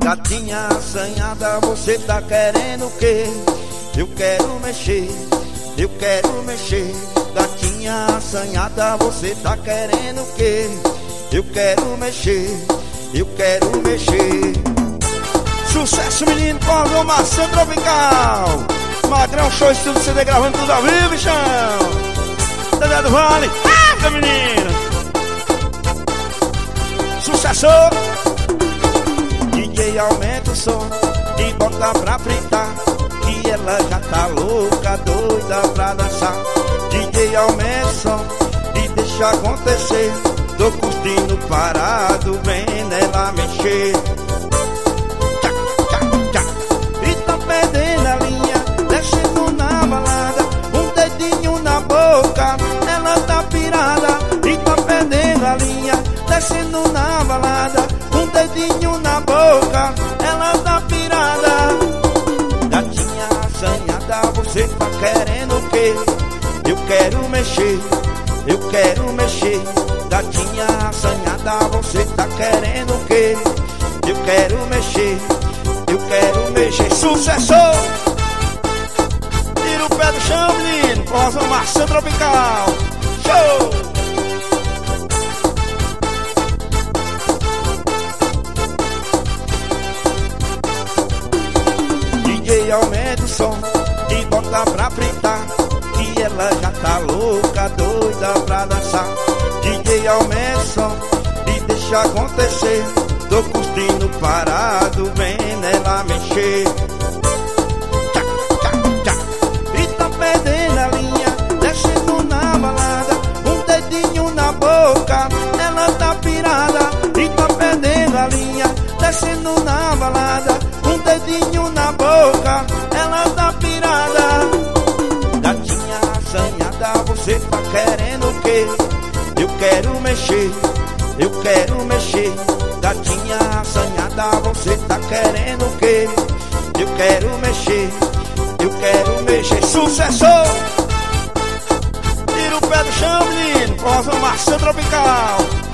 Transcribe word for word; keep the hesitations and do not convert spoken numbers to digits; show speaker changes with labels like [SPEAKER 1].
[SPEAKER 1] Gatinha assanhada, você tá querendo o quê? Eu quero mexer, eu quero mexer. Gatinha assanhada, você tá querendo o quê? Eu quero mexer, eu quero mexer. Sucesso, menino, com a maçã tropical. Magrão, show, estúdio, C D, gravando tudo ao vivo, bichão. Dedé do Vale, ah, menino. Sucesso. D J, aumenta o som e bota pra fritar, que ela já tá louca, doida pra dançar. D J, aumenta o som e deixa acontecer. Tô curtindo parado, vendo ela mexer. Tchá, tchá, tchá. E tá perdendo a linha, descendo na balada, um dedinho na boca, ela tá pirada. E tá perdendo a linha, descendo na balada, um dedinho na boca, ela tá pirada. Gatinha assanhada, você tá querendo o quê? Eu quero mexer, eu quero mexer. Gatinha assanhada, você tá querendo o quê? Eu quero mexer, eu quero mexer. Sucesso! Tira o pé do chão, menino, com a maçã tropical. Show! D J, aumenta o som e bota pra fritar, que ela já tá louca, doida pra dançar. D J, aumenta o som e deixa acontecer. Tô curtindo parado, vendo ela mexer. Tchá, tchá, tchá. E tá perdendo a linha, descendo na balada, um dedinho na boca, ela tá pirada. E tá perdendo a linha, descendo na balada, um dedinho na boca, ela tá pirada. Gatinha assanhada, você tá querendo o quê? Eu quero mexer, eu quero mexer. Gatinha assanhada, você tá querendo o quê? Eu quero mexer, eu quero mexer. Sucesso! Tira o pé do chão, menino, com a maçã tropical.